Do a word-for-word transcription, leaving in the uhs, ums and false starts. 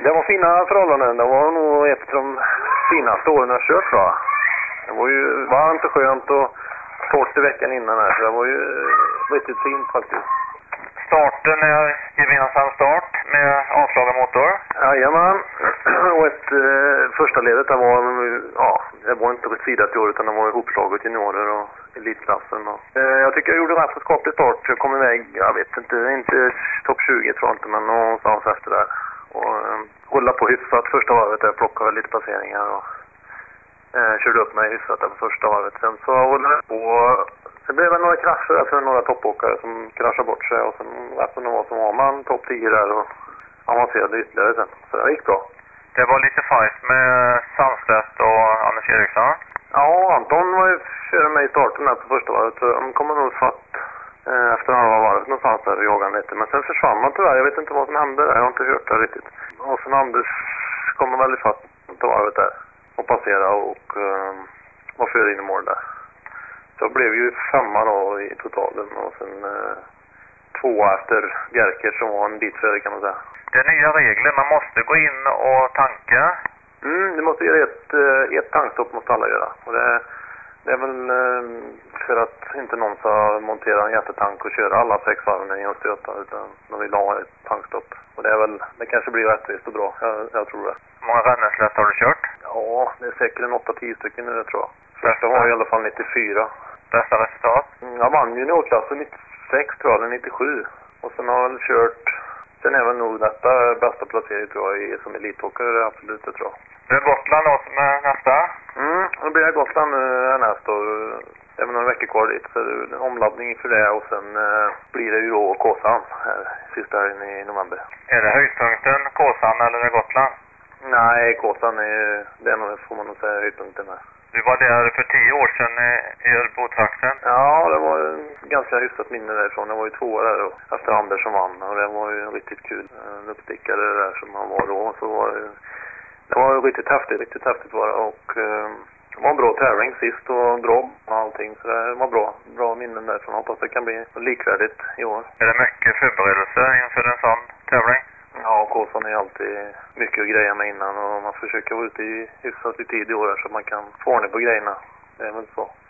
Det var fina förhållanden. Det var nog ett av de finaste åren jag kört, tror jag. Det var ju varmt och skönt och torrt i veckan innan här. Så det var ju riktigt fint faktiskt. Starten är gemensam start med avslagen motor. Jajamän. Och ett eh, första ledet det var, ja, det var inte ett sidat i år utan det var ihopslaget juniorer och elitklassen. Och, eh, jag tycker jag gjorde en rätt så skaplig start. Jag kom iväg, jag vet inte, inte topp tjugo tror jag inte, men någonstans efter där. Och eh, hålla på hyfsat första varvet där, plockade lite passeringar och eh, körde upp mig hyfsat där på första varvet. Sen så håller det på. Det blev väl några krascher för några toppåkare som kraschade bort sig och sen rätt som det var som var man topp tio där och avancerade ytterligare sen. Så det gick bra. Det var lite fight med Sandstedt och Anders Eriksson. Ja, Anton var ju före mig i starten där på första varvet. Så de kommer nog fatt eh, efter halva varvet någonstans där och jagade lite. Men sen försvann man tyvärr. Jag vet inte vad som hände där. Jag har inte hört det riktigt. Och sen Anders kommer väl i fatt på varvet där och passera och eh, var före in i mål där. Så det blev ju femma då i totalen och sen eh, två efter Bjerker som var en bit före kan man säga. Det är nya regler, man måste gå in och tanka. Mm, det måste göra ett, ett tankstopp måste alla göra. Och det, det är väl eh, för att inte någon ska montera en jättetank och köra alla sex varven i Östergöta utan de vill ha ett tankstopp. Och det är väl, det kanske blir rättvist och bra, jag, jag tror det. Hur många rännäslätt har du kört? Ja, det är säkert en åtta tio stycken nu tror jag. Första var i alla fall nittiofyra. Bästa resultat? Jag vann juniorklassen nittiosex tror jag, eller nittiosju. Och sen har jag väl kört, sen är väl nog detta bästa placering tror jag i, som elitåkare, absolut det tror jag. Det är Gotland då som är nästa? Mm, då blir jag Gotland nu nästa år. Det är väl några veckor kvar dit, så det är en omladdning för det och sen eh, blir det ju då Kåsan här sista helgen i november. Är det höjdpunkten Kåsan eller är det Gotland? Nej, Kåsan är, det är nog, får man nog säga, höjdpunkten där. Du var där för tio år sedan i Örebro-trakten. Ja, det var en ganska hyfsat minne därifrån. Det var ju två år där och efter Anders som vann och det var ju riktigt kul. En uppstickare där som han var då. Så var det, det var ju riktigt häftigt, riktigt häftigt var det och eh, det var en bra tävling sist och bra och allting. Så det var bra, bra minnen därifrån. Jag hoppas det kan bli likvärdigt i år. Är det mycket förberedelse inför en sån tävling? Ja, Kåsan är alltid mycket att greja med innan och man försöker vara ute i hyfsat i tid i år så att man kan få ordning på grejerna. Det är väl så.